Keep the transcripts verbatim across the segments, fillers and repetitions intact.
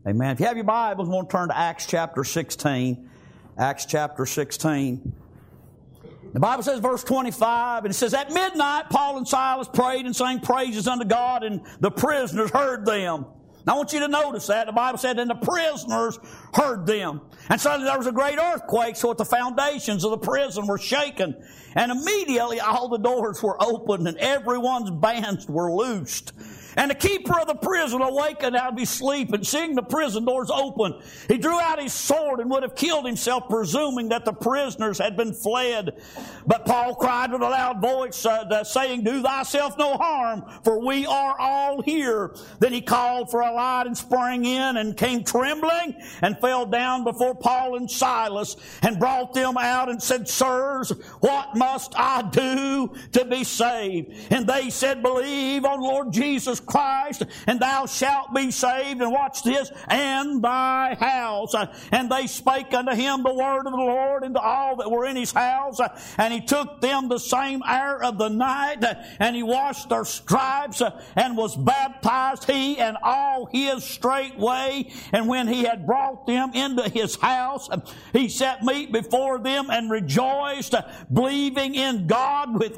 Amen. If you have your Bibles, we want to turn to Acts chapter sixteen. Acts chapter sixteen. The Bible says, verse twenty-five, and it says, at midnight, Paul and Silas prayed and sang praises unto God, and the prisoners heard them. Now, I want you to notice that. The Bible said, and the prisoners heard them. And suddenly there was a great earthquake, so that the foundations of the prison were shaken. And immediately all the doors were opened, and everyone's bands were loosed. And the keeper of the prison awakened out of his sleep, and seeing the prison doors open, he drew out his sword and would have killed himself, presuming that the prisoners had been fled. But Paul cried with a loud voice, uh, saying, do thyself no harm, for we are all here. Then he called for a light and sprang in, and came trembling, and fell down before Paul and Silas, and brought them out, and said, sirs, what must I do to be saved? And they said, believe on Lord Jesus Christ, and thou shalt be saved. And watch this, and thy house. And they spake unto him the word of the Lord, and to all that were in his house. And he took them the same hour of the night, and he washed their stripes, and was baptized, he and all his straightway. And when he had brought them into his house, he set meat before them, and rejoiced, believing in God with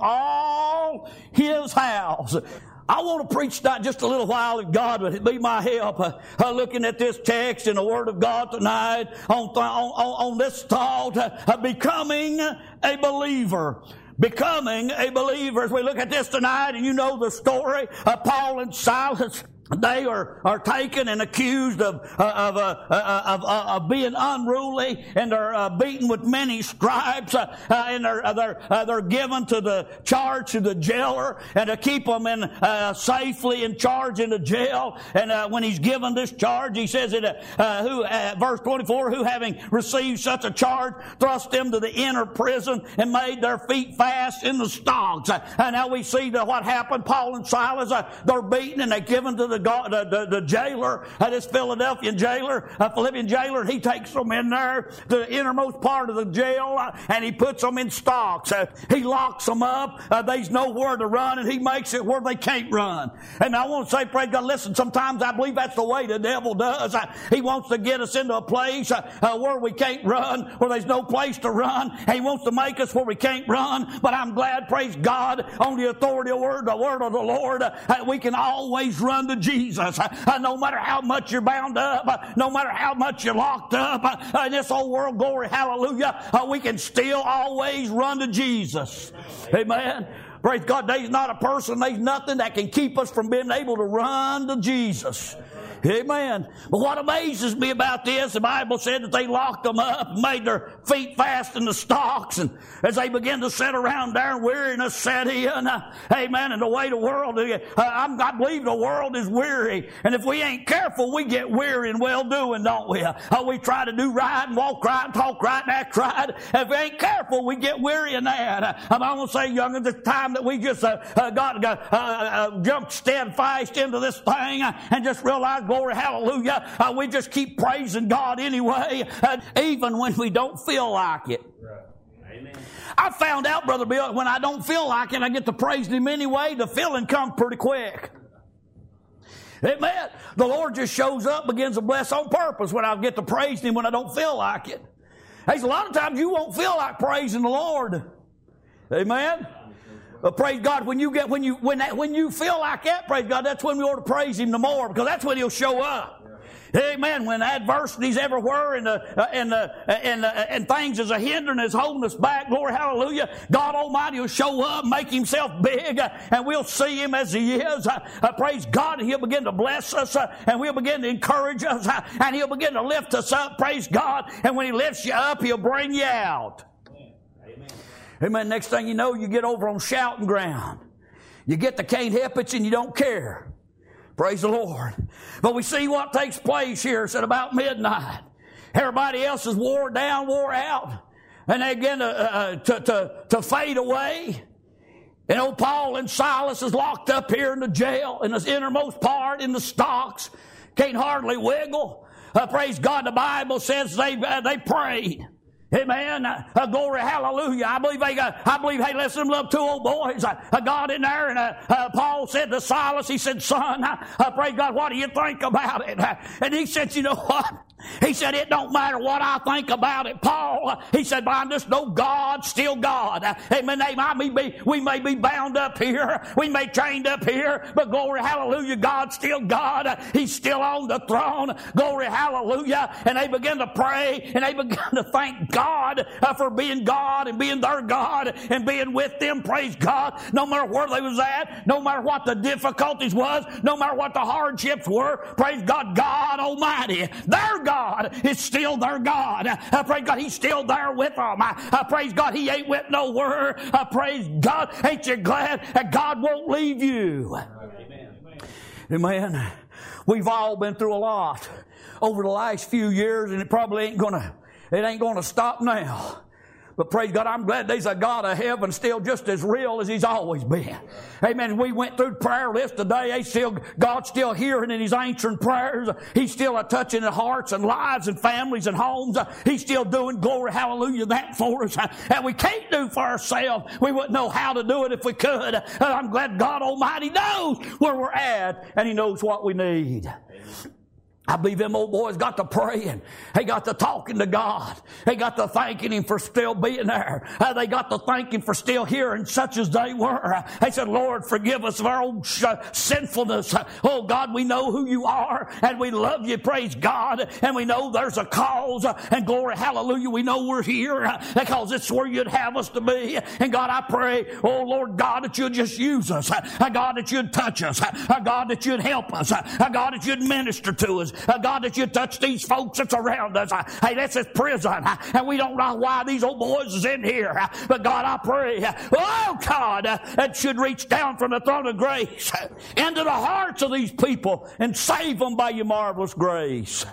all his house. I want to preach not just a little while, if God would be my help, uh, uh, looking at this text and the Word of God tonight on, th- on, on, on this thought, uh, uh, becoming a believer. Becoming a believer. As we look at this tonight, and you know the story of Paul and Silas. They are, are taken and accused of uh, of, uh, uh, of, uh, of being unruly, and are uh, beaten with many stripes, uh, uh, and they're uh, they're, uh, they're given to the charge to the jailer, and to keep them in uh, safely in charge in the jail. And uh, when he's given this charge, he says it. Uh, who uh, verse twenty-four, who having received such a charge, thrust them to the inner prison, and made their feet fast in the stocks. Uh, and now we see that what happened. Paul and Silas, uh, they're beaten, and they're given to the The, the, the, the jailer, uh, this Philadelphian jailer, a Philippian jailer, and he takes them in there to the innermost part of the jail, uh, and he puts them in stocks. Uh, he locks them up. Uh, there's nowhere to run, and he makes it where they can't run. And I want to say, praise God, listen, sometimes I believe that's the way the devil does. Uh, he wants to get us into a place uh, uh, where we can't run, where there's no place to run. And he wants to make us where we can't run. But I'm glad, praise God, on the authority of the word, the word of the Lord, uh, we can always run to Jesus. Uh, no matter how much you're bound up, uh, no matter how much you're locked up uh, in this old world, glory, hallelujah, uh, we can still always run to Jesus. Amen. Praise God. There's not a person, there's nothing that can keep us from being able to run to Jesus. Amen. But what amazes me about this, the Bible said that they locked them up and made their feet fast in the stocks. And as they began to sit around there, weariness set in. Uh, amen. And the way the world, uh, I'm, I believe the world is weary. And if we ain't careful, we get weary in well-doing, don't we? Uh, we try to do right and walk right and talk right and act right. If we ain't careful, we get weary in that. Uh, I'm going to say, young, at the time that we just uh, uh, got uh, uh, jumped steadfast into this thing uh, and just realized, glory, hallelujah, uh, we just keep praising God anyway, uh, even when we don't feel like it. Right. Amen. I found out, Brother Bill, when I don't feel like it, I get to praise Him anyway. The feeling comes pretty quick. Amen. The Lord just shows up, begins to bless on purpose when I get to praise Him when I don't feel like it. There's a lot of times you won't feel like praising the Lord. Amen. But praise God, when you get when you when that, when you feel like that, praise God, that's when we ought to praise Him the more, because that's when He'll show up. Amen. When adversity's everywhere and uh, and uh, and uh, and things is a hindrance, is holding us back, glory, hallelujah, God Almighty will show up, make Himself big, uh, and we'll see Him as He is. Uh, uh, praise God, and He'll begin to bless us, uh, and we'll begin to encourage us, uh, and He'll begin to lift us up. Praise God, and when He lifts you up, He'll bring you out. Amen. Next thing you know, you get over on shouting ground. You get the can't help it and you don't care. Praise the Lord. But we see what takes place here. It's at about midnight. Everybody else is wore down, wore out. And they begin to, uh, to, to, to fade away. And old Paul and Silas is locked up here in the jail, in the innermost part, in the stocks. Can't hardly wiggle. Uh, praise God, the Bible says they, uh, they prayed. Amen. Uh, uh, glory, hallelujah. I believe they got, I believe, hey, listen, them little two old boys uh, uh, got in there, and uh, uh, Paul said to Silas, he said, son, uh, uh, praise God, what do you think about it? Uh, and he said, you know what? He said, it don't matter what I think about it, Paul. He said, but I just know God's still God. Amen. I may be, we may be bound up here. We may be chained up here. But glory, hallelujah, God's still God. He's still on the throne. Glory, hallelujah. And they began to pray, and they began to thank God uh, for being God and being their God and being with them. Praise God. No matter where they was at, no matter what the difficulties was, no matter what the hardships were, praise God, God Almighty, their God is still their God. I praise God, He's still there with them. I, I praise God, He ain't went nowhere. I praise God, ain't you glad that God won't leave you? Amen. Amen. We've all been through a lot over the last few years, and it probably ain't gonna, it ain't gonna stop now. But praise God, I'm glad there's a God of heaven still just as real as He's always been. Amen. We went through the prayer list today. He's still, God's still hearing and He's answering prayers. He's still a touching the hearts and lives and families and homes. He's still doing glory, hallelujah, that for us. And we can't do for ourselves. We wouldn't know how to do it if we could. And I'm glad God Almighty knows where we're at, and He knows what we need. I believe them old boys got to praying. They got to talking to God. They got to thanking Him for still being there. Uh, they got to thank Him for still hearing such as they were. Uh, they said, Lord, forgive us of our own uh, sinfulness. Uh, oh, God, we know who You are, and we love You, praise God, and we know there's a cause, uh, and glory, hallelujah, we know we're here uh, because it's where You'd have us to be. And God, I pray, oh, Lord God, that You'd just use us. Uh, God, that You'd touch us. Uh, God, that You'd help us. Uh, God, that You'd minister to us. Uh, God, that You touch these folks that's around us. Uh, hey, this is prison, uh, and we don't know why these old boys is in here. Uh, but God, I pray, uh, oh God, uh, that should reach down from the throne of grace uh, into the hearts of these people and save them by Your marvelous grace.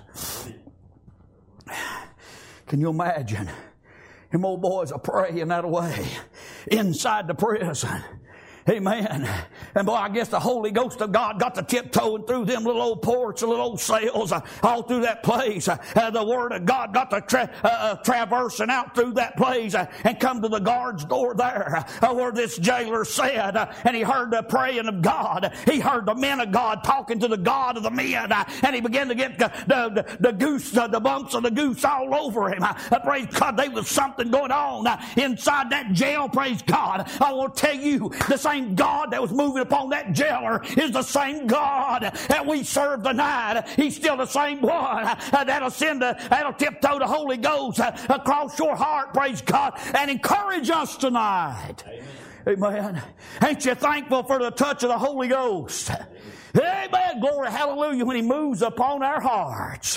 Can you imagine them old boys are praying that way inside the prison? Amen. And boy, I guess the Holy Ghost of God got to tiptoeing through them little old ports, the little old cells, uh, all through that place. Uh, uh, the Word of God got to tra- uh, uh, traversing out through that place uh, and come to the guard's door there uh, where this jailer said, uh, and he heard the praying of God. He heard the men of God talking to the God of the men, uh, and he began to get the, the, the, the goose, uh, the bumps of the goose all over him. Uh, uh, praise God, there was something going on uh, inside that jail, praise God. I want to tell you, the same God that was moving upon that jailer is the same God that we serve tonight. He's still the same one uh, that'll send the, that'll tiptoe the Holy Ghost uh, across your heart, praise God, and encourage us tonight. Amen. Amen. Ain't you thankful for the touch of the Holy Ghost? Amen. Amen. Glory, hallelujah, when He moves upon our hearts.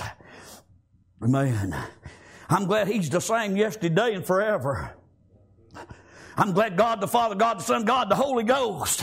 Amen. I'm glad He's the same yesterday and forever. I'm glad God the Father, God the Son, God the Holy Ghost,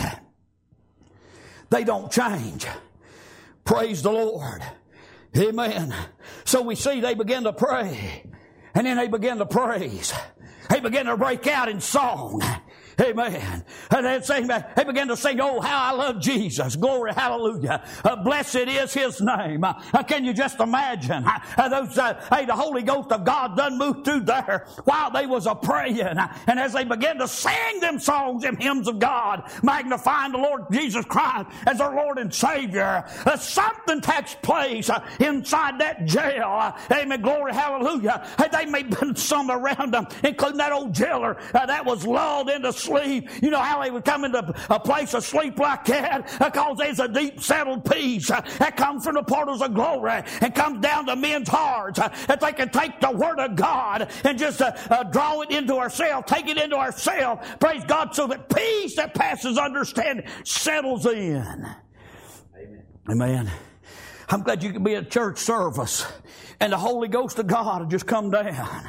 they don't change. Praise the Lord. Amen. So we see they begin to pray, and then they begin to praise. They begin to break out in song. Amen. And then sing, they began to sing, oh, how I love Jesus. Glory, hallelujah. Uh, blessed is His name. Uh, can you just imagine? Uh, those, uh, hey, the Holy Ghost of God done moved through there while they was a praying. Uh, and as they began to sing them songs, them hymns of God, magnifying the Lord Jesus Christ as their Lord and Savior, uh, something takes place uh, inside that jail. Uh, amen. Glory, hallelujah. Hey, they may have been some around them, including that old jailer uh, that was lulled into sleep. You know how they would come into a place of sleep like that? Because there's a deep settled peace uh, that comes from the portals of glory and comes down to men's hearts uh, that they can take the Word of God and just uh, uh, draw it into ourselves, take it into ourselves, praise God, so that peace that passes understanding settles in. Amen. Amen. I'm glad you can be at church service and the Holy Ghost of God will just come down.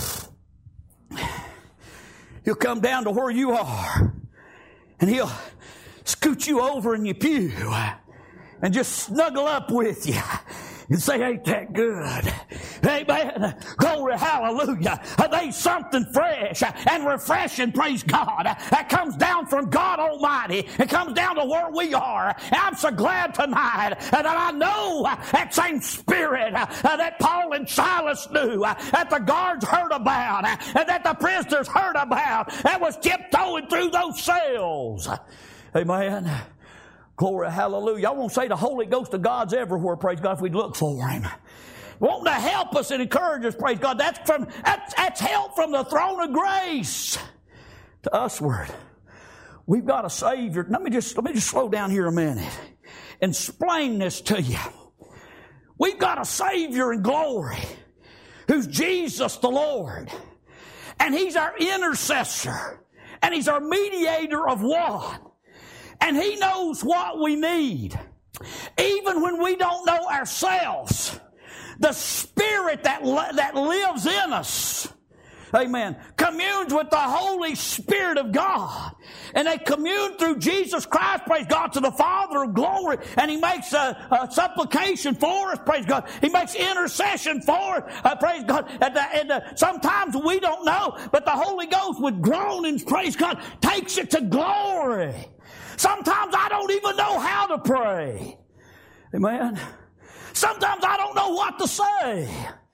He'll come down to where you are, and He'll scoot you over in your pew and just snuggle up with you and say, ain't that good? Amen. Glory, hallelujah. There's something fresh and refreshing, praise God, that comes down from God Almighty. It comes down to where we are. And I'm so glad tonight that I know that same spirit that Paul and Silas knew, that the guards heard about, and that the prisoners heard about, that was tiptoeing through those cells. Amen. Glory, hallelujah. I won't say the Holy Ghost of God's everywhere, praise God, if we'd look for Him. Wanting to help us and encourage us, praise God. That's from that's, that's help from the throne of grace to usward. We've got a Savior. Let me just let me just slow down here a minute and explain this to you. We've got a Savior in glory who's Jesus the Lord. And He's our intercessor. And He's our mediator of what? And He knows what we need. Even when we don't know ourselves, the Spirit that, that lives in us, amen, communes with the Holy Spirit of God. And they commune through Jesus Christ, praise God, to the Father of glory. And He makes a, a supplication for us, praise God. He makes intercession for us, uh, praise God. And, the, and the, sometimes we don't know, but the Holy Ghost with groanings, praise God, takes it to glory. Sometimes I don't even know how to pray. Amen. Sometimes I don't know what to say.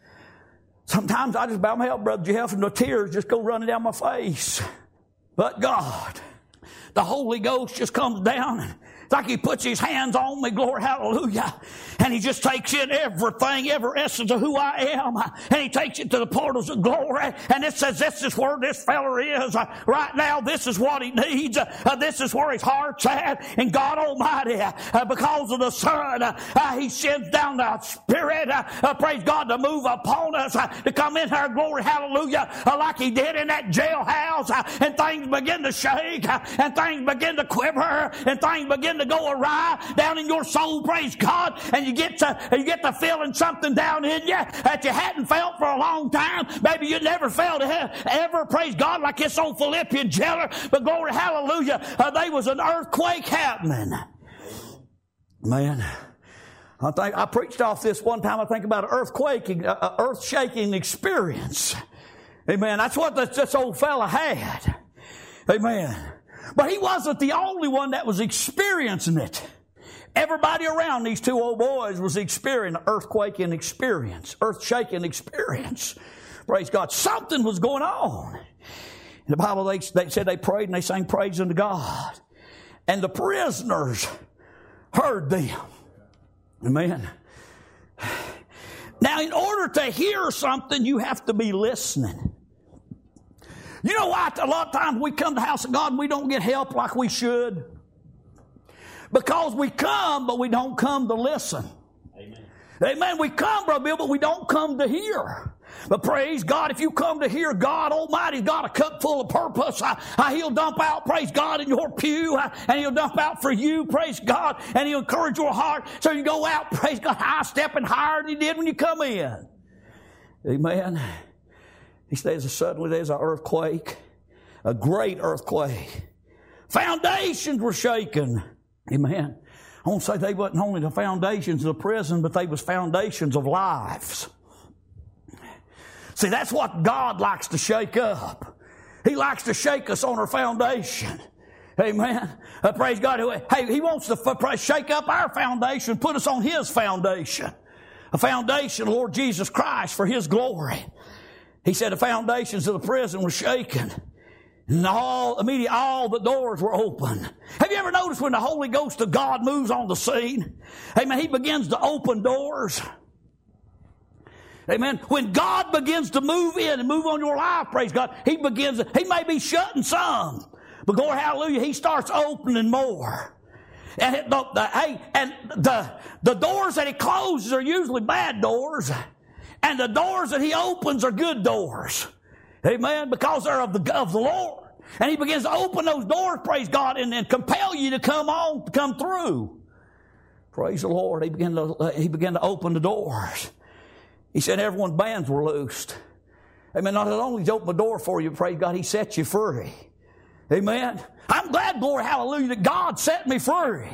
Sometimes I just bow my head, Brother Jeff, and the tears just go running down my face. But God, the Holy Ghost just comes down. It's like He puts His hands on me, glory, hallelujah. And He just takes in everything, every essence of who I am. And He takes it to the portals of glory. And it says, this is where this fella is. Right now, this is what he needs. Uh, this is where his heart's at. And God Almighty, uh, because of the Son, uh, He sends down the Spirit, uh, uh, praise God, to move upon us, uh, to come in here, glory, hallelujah, uh, like He did in that jailhouse. Uh, and things begin to shake. Uh, and things begin to quiver. And things begin to go awry down in your soul, praise God, and you get to you get to feeling something down in you that you hadn't felt for a long time. Maybe you never felt it ever, praise God, like this old Philippian jailer. But glory, hallelujah, uh, there was an earthquake happening. Man, I think I preached off this one time. I think about an earthquake, uh, earth-shaking experience. Amen. That's what this, this old fella had. Amen. But he wasn't the only one that was experiencing it. Everybody around these two old boys was experiencing earthquaking experience, earth-shaking experience. Praise God. Something was going on. In the Bible, they, they said they prayed and they sang praise unto God. And the prisoners heard them. Amen. Now, in order to hear something, you have to be listening. You know why a lot of times we come to the house of God and we don't get help like we should? Because we come, but we don't come to listen. Amen. Amen. We come, Brother Bill, but we don't come to hear. But praise God, if you come to hear God Almighty's got a cup full of purpose, I, I, He'll dump out, praise God, in your pew, I, and He'll dump out for you, praise God, and He'll encourage your heart so you go out, praise God, high stepping higher than you did when you come in. Amen. He says, suddenly there's an earthquake, a great earthquake. Foundations were shaken. Amen. I won't say they wasn't only the foundations of the prison, but they was foundations of lives. See, that's what God likes to shake up. He likes to shake us on our foundation. Amen. Uh, praise God. Hey, He wants to f- shake up our foundation, put us on His foundation. A foundation, Lord Jesus Christ, for His glory. He said the foundations of the prison were shaken. And all, immediately all the doors were open. Have you ever noticed when the Holy Ghost of God moves on the scene? Amen. He begins to open doors. Amen. When God begins to move in and move on your life, praise God, He begins, He may be shutting some, but glory, hallelujah, He starts opening more. And it, the, the, hey, and the, the doors that He closes are usually bad doors. And the doors that He opens are good doors. Amen. Because they're of the, of the Lord. And He begins to open those doors, praise God, and then compel you to come on, to come through. Praise the Lord. He began to, uh, he began to open the doors. He said everyone's bands were loosed. Amen. Not only He opened the door for you, praise God, He set you free. Amen. I'm glad, glory, hallelujah, that God set me free.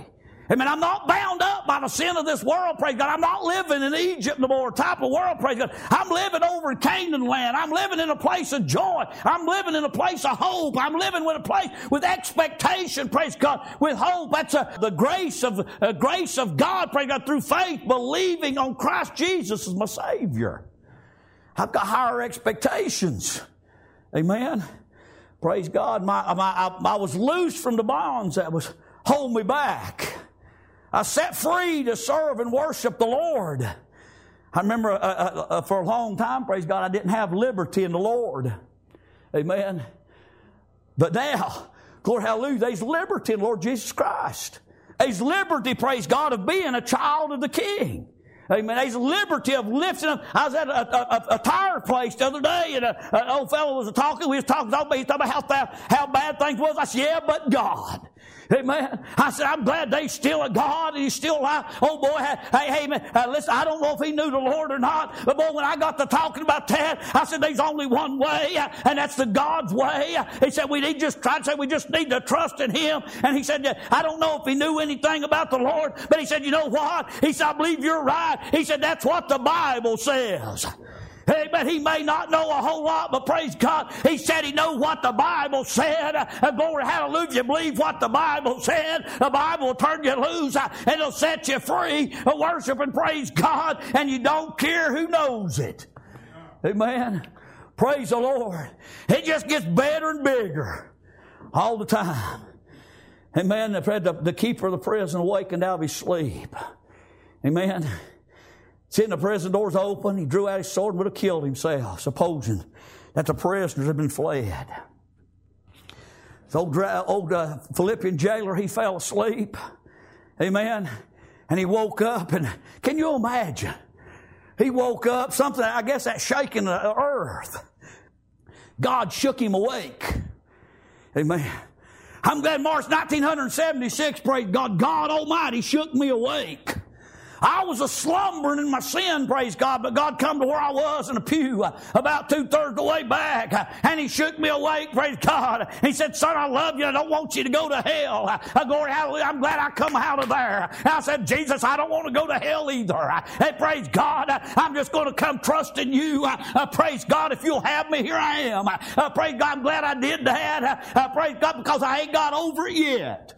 Amen. I'm not bound up by the sin of this world, praise God. I'm not living in Egypt no more, type of world, praise God. I'm living over in Canaan land. I'm living in a place of joy. I'm living in a place of hope. I'm living in a place with expectation, praise God, with hope. That's a, the grace of uh, grace of God, praise God, through faith, believing on Christ Jesus as my Savior. I've got higher expectations. Amen. Praise God. My, my, I, I was loose from the bonds that was holding me back. I set free to serve and worship the Lord. I remember uh, uh, uh, for a long time, praise God, I didn't have liberty in the Lord. Amen. But now, glory, hallelujah, there's liberty in the Lord Jesus Christ. There's liberty, praise God, of being a child of the King. Amen. There's liberty of lifting up. I was at a, a, a tire place the other day, and a, an old fellow was talking. We was talking, talking, he was talking about how, how bad things was. I said, yeah, but God. Amen. I said, I'm glad they still a God and He's still alive. Oh boy, hey, hey man, uh, listen, I don't know if he knew the Lord or not, but boy, when I got to talking about that, I said, there's only one way, uh, and that's the God's way. Uh, he said, we need just try to say we just need to trust in Him. And he said, I don't know if he knew anything about the Lord, but he said, you know what? He said, I believe you're right. He said, that's what the Bible says. Amen. He may not know a whole lot, but praise God, he said he knows what the Bible said. Uh, glory, hallelujah. If you believe what the Bible said, the Bible will turn you loose uh, and it'll set you free. Uh, worship and praise God, and you don't care who knows it. Amen. Praise the Lord. It just gets better and bigger all the time. Amen. The, the keeper of the prison awakened out of his sleep. Amen. Sitting the prison doors open, he drew out his sword and would have killed himself, supposing that the prisoners had been fled. The old, old uh, Philippian jailer, he fell asleep. Amen. And he woke up, and can you imagine? He woke up, something, I guess that shaking the earth. God shook him awake. Amen. I'm glad March nineteen seventy-six, praise God, God Almighty shook me awake. I was a slumbering in my sin, praise God, but God come to where I was in a pew uh, about two-thirds of the way back, uh, and He shook me awake, praise God. He said, son, I love you. I don't want you to go to hell. Uh, glory, hallelujah. I'm glad I come out of there. And I said, Jesus, I don't want to go to hell either. Uh, and praise God, uh, I'm just going to come trust in you. Uh, uh, praise God, if you'll have me, here I am. Uh, uh, praise God, I'm glad I did that. Uh, uh, praise God, because I ain't got over it yet.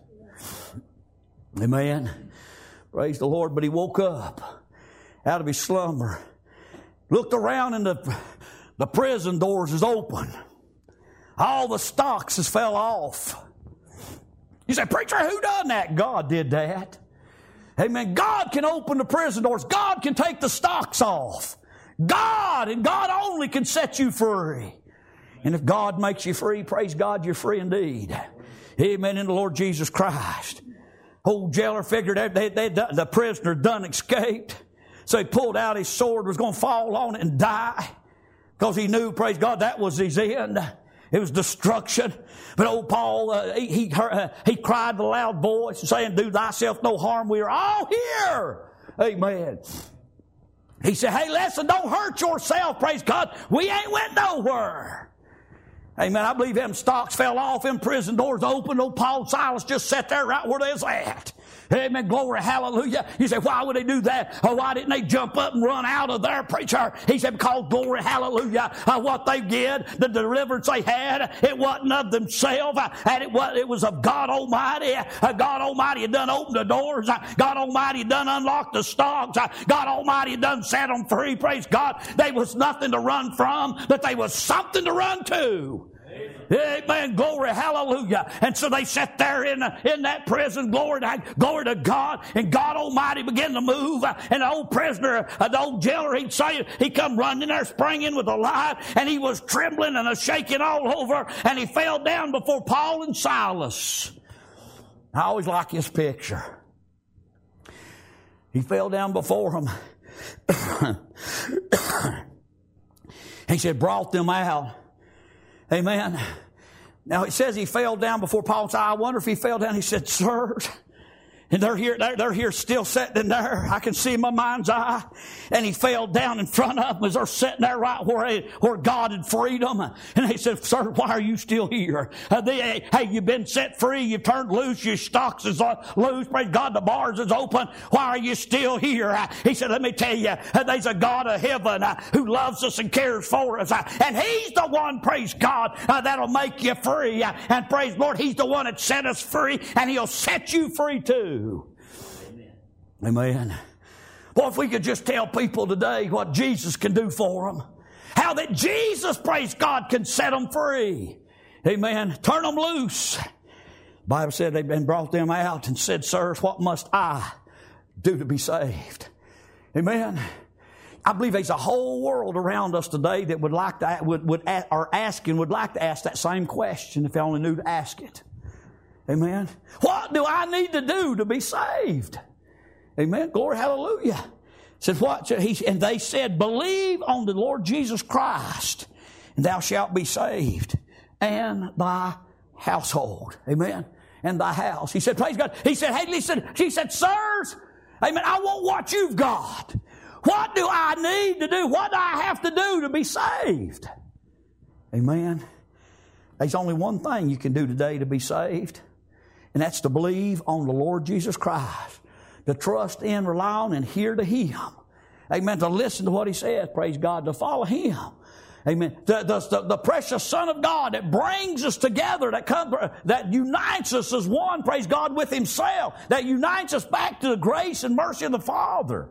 Amen. Praise the Lord. But he woke up out of his slumber, looked around, and the, the prison doors is open. All the stocks has fell off. You say, preacher, who done that? God did that. Amen. God can open the prison doors. God can take the stocks off. God and God only can set you free. And if God makes you free, praise God, you're free indeed. Amen. In the Lord Jesus Christ. Old jailer figured they, they, they, the prisoner done escaped. So he pulled out his sword, was going to fall on it and die. Because he knew, praise God, that was his end. It was destruction. But old Paul, uh, he, he, uh, he cried with a loud voice saying, do thyself no harm. We are all here. Amen. He said, hey, listen, don't hurt yourself, praise God. We ain't went nowhere. Amen. I believe them stocks fell off, them prison doors opened. Old Paul and Silas just sat there right where they was at. Amen. Glory, hallelujah. You say, why would they do that? Or why didn't they jump up and run out of there, preacher? He said, because glory, hallelujah, uh, what they did, the deliverance they had, it wasn't of themselves, uh, and it was, it was of God Almighty. Uh, God Almighty had done opened the doors. Uh, God Almighty had done unlocked the stocks. Uh, God Almighty had done set them free. Praise God. They was nothing to run from, but they was something to run to. Amen. Glory, hallelujah. And so they sat there in, in that prison, glory to, glory to God, and God Almighty began to move. And the old prisoner, the old jailer, he'd say, he come running there, sprang in with a light, and he was trembling and a shaking all over, and he fell down before Paul and Silas. I always like this picture. He fell down before them. He said, brought them out. Amen. Now it says he fell down before Paul and Silas. I wonder if he fell down. He said, sirs. And they're here, they're, they're here still sitting in there. I can see in my mind's eye. And he fell down in front of them as they're sitting there right where, where God had freed them. And they said, sir, why are you still here? Uh, they, hey, you've been set free. You've turned loose. Your stocks is loose. Praise God, the bars is open. Why are you still here? Uh, he said, let me tell you, uh, there's a God of heaven uh, who loves us and cares for us. Uh, and he's the one, praise God, uh, that'll make you free. Uh, and praise the Lord, he's the one that set us free. And he'll set you free too. Amen. Amen. Well, if we could just tell people today what Jesus can do for them. How that Jesus, praise God, can set them free. Amen. Turn them loose. The Bible said they've been brought them out and said, sirs, what must I do to be saved? Amen. I believe there's a whole world around us today that would like to, would, would, are asking, would like to ask that same question if they only knew to ask it. Amen. What do I need to do to be saved? Amen. Glory, hallelujah. Said what? He, and they said, believe on the Lord Jesus Christ, and thou shalt be saved, and thy household. Amen. And thy house. He said, praise God. He said, hey, listen. She said, sirs, amen, I want what you've got. What do I need to do? What do I have to do to be saved? Amen. There's only one thing you can do today to be saved. And that's to believe on the Lord Jesus Christ. To trust in, rely on, and hear to Him. Amen. To listen to what He says. Praise God. To follow Him. Amen. The, the, the precious Son of God that brings us together, that comes, that unites us as one, praise God, with Himself. That unites us back to the grace and mercy of the Father.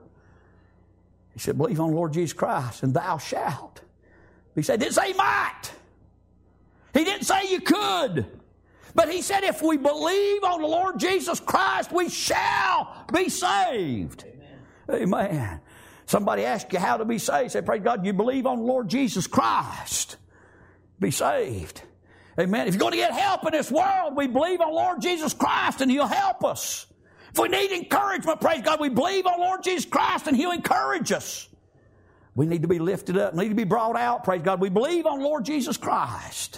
He said, believe on the Lord Jesus Christ, and thou shalt. He said, didn't say you might. He didn't say you could. But he said, if we believe on the Lord Jesus Christ, we shall be saved. Amen. Amen. Somebody asked you how to be saved. Say, praise God, you believe on the Lord Jesus Christ. Be saved. Amen. If you're going to get help in this world, we believe on the Lord Jesus Christ and He'll help us. If we need encouragement, praise God, we believe on the Lord Jesus Christ and He'll encourage us. We need to be lifted up, need to be brought out, praise God. We believe on the Lord Jesus Christ.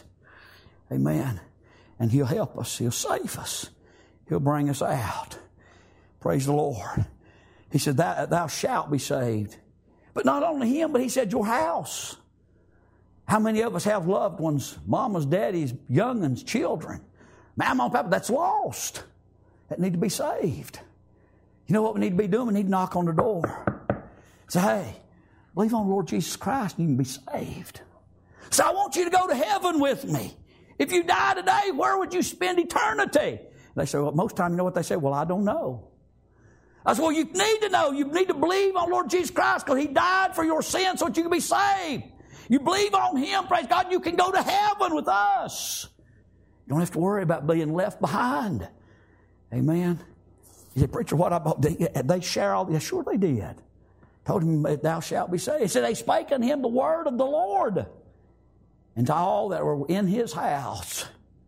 Amen. And He'll help us. He'll save us. He'll bring us out. Praise the Lord. He said, thou, thou shalt be saved. But not only Him, but He said your house. How many of us have loved ones, mamas, daddies, young'uns, children, mama and papa that's lost, that need to be saved? You know what we need to be doing? We need to knock on the door. Say, hey, believe on the Lord Jesus Christ and you can be saved. So I want you to go to heaven with me. If you die today, where would you spend eternity? They say, well, most time, you know what they say? Well, I don't know. I said, well, you need to know. You need to believe on Lord Jesus Christ because He died for your sins so that you can be saved. You believe on Him, praise God, you can go to heaven with us. You don't have to worry about being left behind. Amen. He said, preacher, what about, they, they share all this? Sure they did. Told him, thou shalt be saved. He said, they spake unto him the word of the Lord. And to all that were in His house.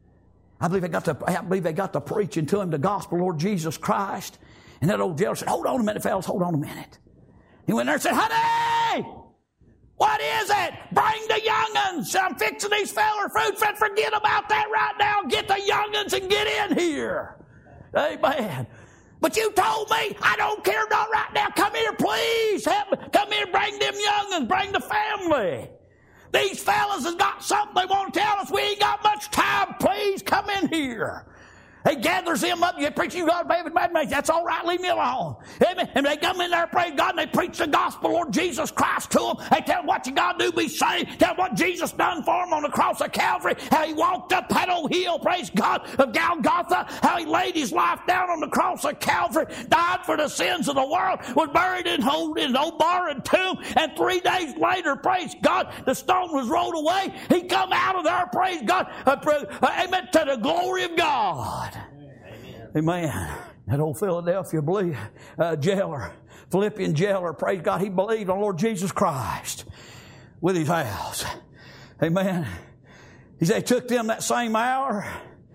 I believe they got to, I believe they got to preaching to him the gospel of Lord Jesus Christ. And that old jailer said, hold on a minute, fellas, hold on a minute. He went there and said, honey, what is it? Bring the young'uns. I'm fixing these feller food. Forget about that right now. Get the young'uns and get in here. Amen. But you told me, I don't care not right now. Come here, please. Help me. Come here, bring them young'uns. Bring the family. These fellas has got something they want to tell us. We ain't got much time. Please come in here. He gathers them up. You preach, you God, David, that's all right. Leave me alone. Amen. And they come in there, praise God, and they preach the gospel, Lord Jesus Christ, to them. They tell them what you got to do, be saved. Tell them what Jesus done for them on the cross of Calvary. How He walked up that old hill, praise God, of Golgotha. How He laid His life down on the cross of Calvary, died for the sins of the world, was buried in an old barren tomb, and three days later, praise God, the stone was rolled away. He come out of there, praise God, uh, uh, amen, to the glory of God. Amen. That old Philadelphia believe, uh, jailer, Philippian jailer, praise God, he believed on Lord Jesus Christ with his house. Amen. He said, he took them that same hour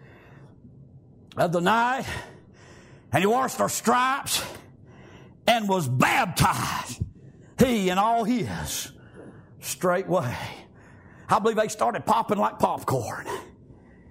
of the night, and he washed their stripes and was baptized, he and all his, straightway. I believe they started popping like popcorn.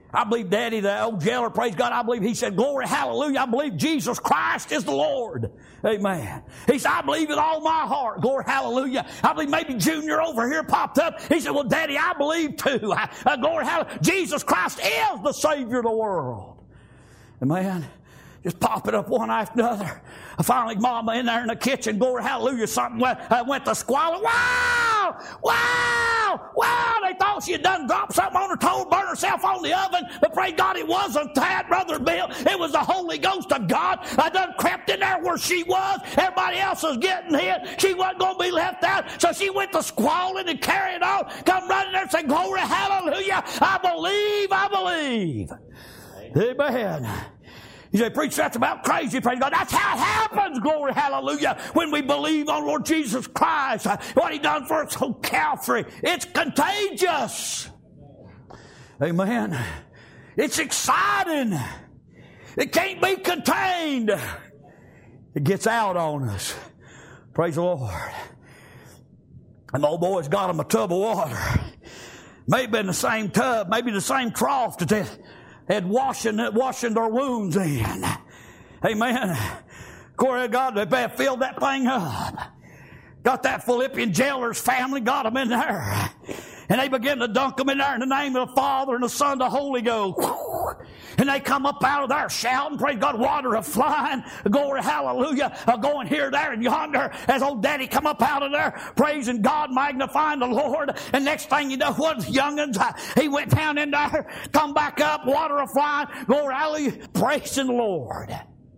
I believe Daddy, the old jailer, praise God, I believe he said, glory, hallelujah, I believe Jesus Christ is the Lord. Amen. He said, I believe with all my heart, glory, hallelujah. I believe maybe Junior over here popped up. He said, well, Daddy, I believe too. Uh, glory, hallelujah. Jesus Christ is the Savior of the world. Amen. Just pop it up one after another. Finally, Mama in there in the kitchen, glory, hallelujah, something went, uh, went to squalor. Wow! Wow! Wow! They thought she had done dropped something on her toe, burned herself on the oven. But pray God, it wasn't that, Brother Bill. It was the Holy Ghost of God. I done crept in there where she was. Everybody else was getting hit. She wasn't going to be left out. So she went to squalling and carrying on. Come running there and say, glory, hallelujah. I believe, I believe. Amen. You say, preach, that's about crazy. Praise God. That's how it happens, glory, hallelujah, when we believe on Lord Jesus Christ, what He done for us on Calvary. It's contagious. Amen. It's exciting. It can't be contained. It gets out on us. Praise the Lord. And the old boy's got him a tub of water. Maybe in the same tub, maybe the same trough that they had washing, washing their wounds in. Amen. Glory to God, they filled that thing up. Got that Philippian jailer's family, got them in there. And they began to dunk them in there in the name of the Father and the Son and the Holy Ghost. And they come up out of there shouting, praise God, water a flying, glory, hallelujah, uh, going here, there, and yonder. As old Daddy come up out of there, praising God, magnifying the Lord. And next thing you know, what young'uns, uh, he went down in there, come back up, water a flying, glory, hallelujah, praising the Lord.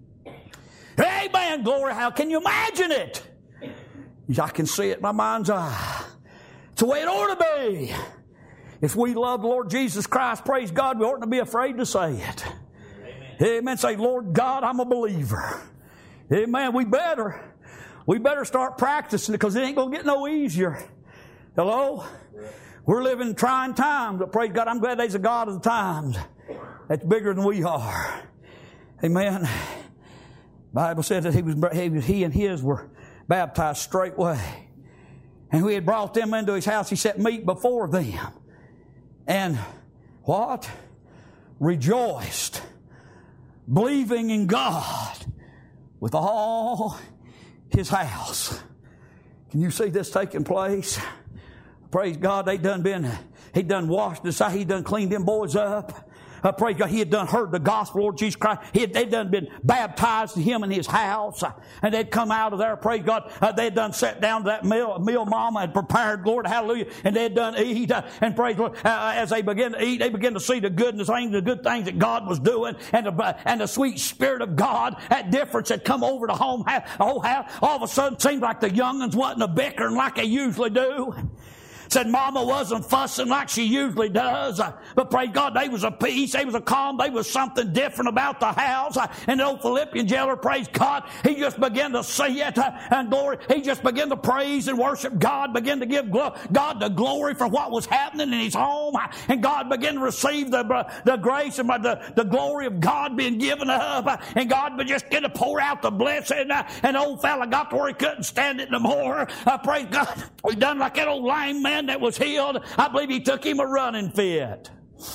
Amen, glory, hallelujah. Can you imagine it? I can see it in my mind's eye. It's the way it ought to be. If we love the Lord Jesus Christ, praise God, we oughtn't to be afraid to say it. Amen. Amen. Say, Lord God, I'm a believer. Amen. We better. We better start practicing it because it ain't going to get no easier. Hello? We're living in trying times, but praise God, I'm glad there's a God of the times that's bigger than we are. Amen. The Bible said that he was he and his were baptized straightway. And we had brought them into his house. He set meat before them. And what? Rejoiced, believing in God with all his house. Can you see this taking place? Praise God, they done been, he done washed this out, he done cleaned them boys up. Uh, praise God, he had done heard the gospel, Lord Jesus Christ. He had, they'd done been baptized in him in his house. Uh, and they'd come out of there, praise God. Uh, they'd done sat down to that meal, meal mama had prepared, Lord, hallelujah. And they'd done eat. Uh, and praise God, uh, as they began to eat, they began to see the goodness, the good things that God was doing. And the, uh, and the sweet Spirit of God, that difference had come over the home house. Whole house. All of a sudden, it seemed like the young'uns wasn't a bickering like they usually do. Said Mama wasn't fussing like she usually does. Uh, but praise God, they was a peace, they was a calm, they was something different about the house. Uh, and the old Philippian jailer, praise God, he just began to see it uh, and glory. He just began to praise and worship God, began to give glo- God the glory for what was happening in his home. Uh, and God began to receive the, uh, the grace and uh, the, the glory of God being given up. Uh, and God began just to pour out the blessing. Uh, and the old fella got to where he couldn't stand it no more. Uh, praise God, we done like that old lame man that was healed. I believe he took him a running fit.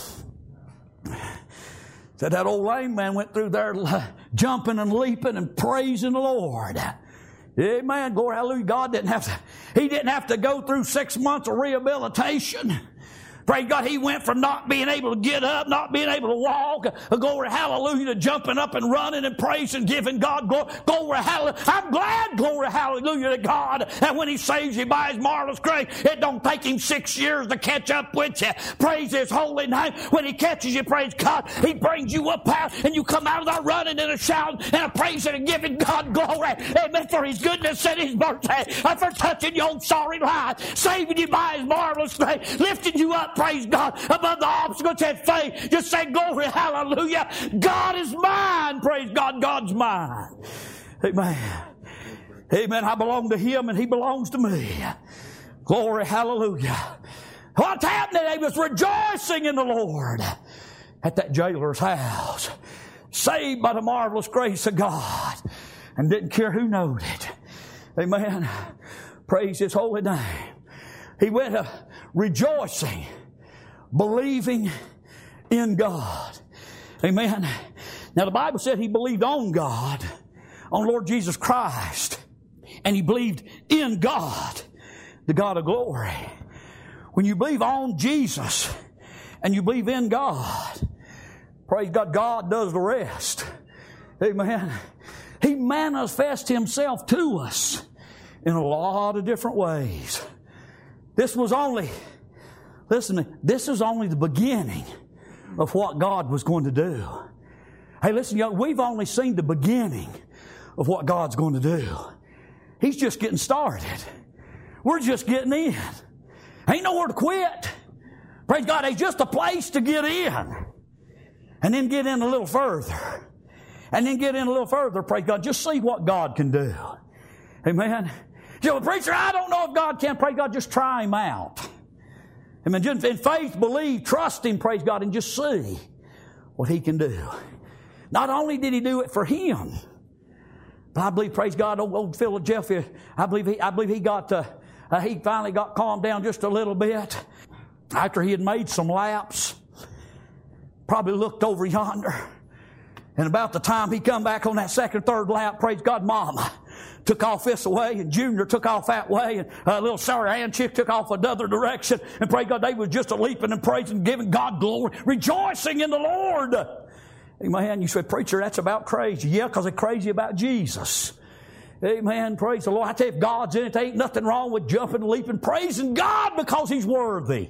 Said that old lame man went through there jumping and leaping and praising the Lord. Amen. Glory, hallelujah. God didn't have to, he didn't have to go through six months of rehabilitation. Praise God, he went from not being able to get up, not being able to walk, glory, hallelujah, to jumping up and running and praising, giving God glory, glory, hallelujah. I'm glad, glory, hallelujah, to God, that when he saves you by his marvelous grace, it don't take him six years to catch up with you. Praise his holy name. When he catches you, praise God, he brings you up out and you come out of there running and a shouting and a praising and giving God glory. Amen. For his goodness and his mercy, and for touching your own sorry life, saving you by his marvelous grace, lifting you up, praise God, above the obstacles and faith. Just say glory, hallelujah. God is mine. Praise God, God's mine. Amen. Amen. I belong to him and he belongs to me. Glory, hallelujah. What's happening? They was rejoicing in the Lord at that jailer's house. Saved by the marvelous grace of God. And didn't care who knowed it. Amen. Praise his holy name. He went uh, rejoicing, believing in God. Amen. Now the Bible said he believed on God, on Lord Jesus Christ, and he believed in God, the God of glory. When you believe on Jesus and you believe in God, praise God, God does the rest. Amen. He manifests himself to us in a lot of different ways. This was only, listen, this is only the beginning of what God was going to do. Hey, listen, young, we've only seen the beginning of what God's going to do. He's just getting started. We're just getting in. Ain't nowhere to quit. Praise God, there's just a place to get in. And then get in a little further. And then get in a little further, praise God. Just see what God can do. Amen. You know, preacher, I don't know if God can. Praise God, just try Him out. Amen. Just in faith, believe, trust Him, praise God, and just see what He can do. Not only did He do it for him, but I believe, praise God, old, old Philadelphia, I believe he, I believe he got, uh, uh, he finally got calmed down just a little bit after he had made some laps. Probably looked over yonder. And about the time he come back on that second, third lap, praise God, Mama took off this way, and Junior took off that way, and a uh, little Sarah Ann chick took off another direction. And praise God, they was just a leaping and praising, giving God glory, rejoicing in the Lord. Amen. You say, preacher, that's about crazy. Yeah, because they're crazy about Jesus. Amen. Praise the Lord. I tell you, if God's in it, there ain't nothing wrong with jumping and leaping, praising God because He's worthy.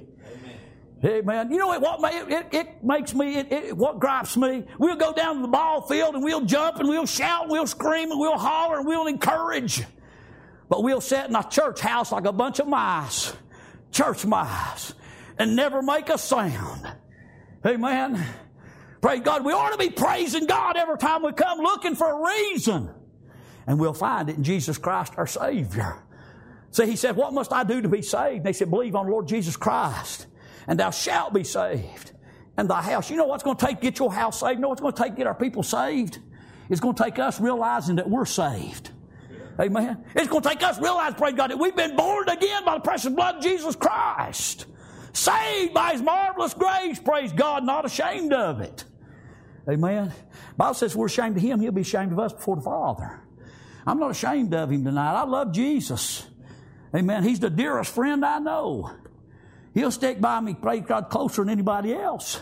Amen. You know what? What it, it, it makes me, it, it, what gripes me? We'll go down to the ball field and we'll jump and we'll shout and we'll scream and we'll holler and we'll encourage. But we'll sit in a church house like a bunch of mice, church mice, and never make a sound. Amen. Praise God. We ought to be praising God every time we come looking for a reason. And we'll find it in Jesus Christ our Savior. See, He said, what must I do to be saved? And they said, believe on the Lord Jesus Christ, and thou shalt be saved, and thy house. You know what's going to take to get your house saved? You know what's going to take to get our people saved? It's going to take us realizing that we're saved. Amen. It's going to take us realizing, praise God, that we've been born again by the precious blood of Jesus Christ. Saved by His marvelous grace, praise God, not ashamed of it. Amen. The Bible says if we're ashamed of Him, He'll be ashamed of us before the Father. I'm not ashamed of Him tonight. I love Jesus. Amen. He's the dearest friend I know. He'll stick by me, praise God, closer than anybody else.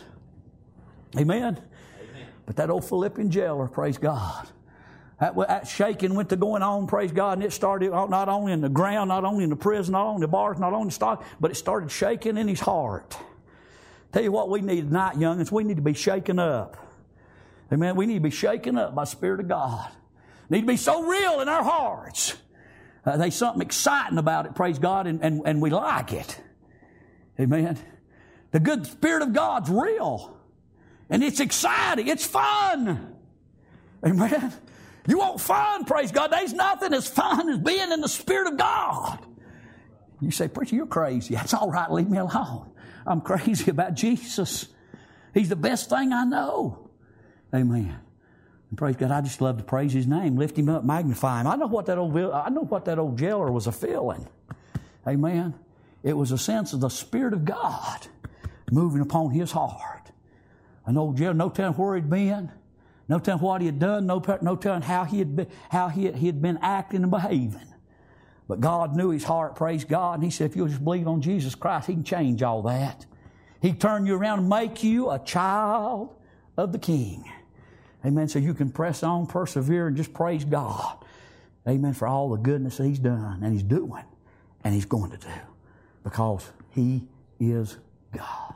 Amen. Amen. But that old Philippian jailer, praise God, that, that shaking went to going on, praise God, and it started not only in the ground, not only in the prison, not only in the bars, not only in the stock, but it started shaking in his heart. Tell you what we need tonight, youngins, we need to be shaken up. Amen. We need to be shaken up by the Spirit of God. Need to be so real in our hearts. Uh, there's something exciting about it, praise God, and, and, and we like it. Amen. The good Spirit of God's real. And it's exciting. It's fun. Amen. You want fun, praise God. There's nothing as fun as being in the Spirit of God. You say, preacher, you're crazy. That's all right. Leave me alone. I'm crazy about Jesus. He's the best thing I know. Amen. And praise God, I just love to praise His name, lift Him up, magnify Him. I know what that old I know what that old jailer was a feeling. Amen. It was a sense of the Spirit of God moving upon his heart. An old jailer, no telling where he'd been, no telling what he had done, no, no telling how he had been, how he had, he had been acting and behaving. But God knew his heart, praise God, and He said, if you'll just believe on Jesus Christ, He can change all that. He can turn you around and make you a child of the King. Amen. So you can press on, persevere, and just praise God. Amen. For all the goodness that He's done and He's doing and He's going to do. Because He is God.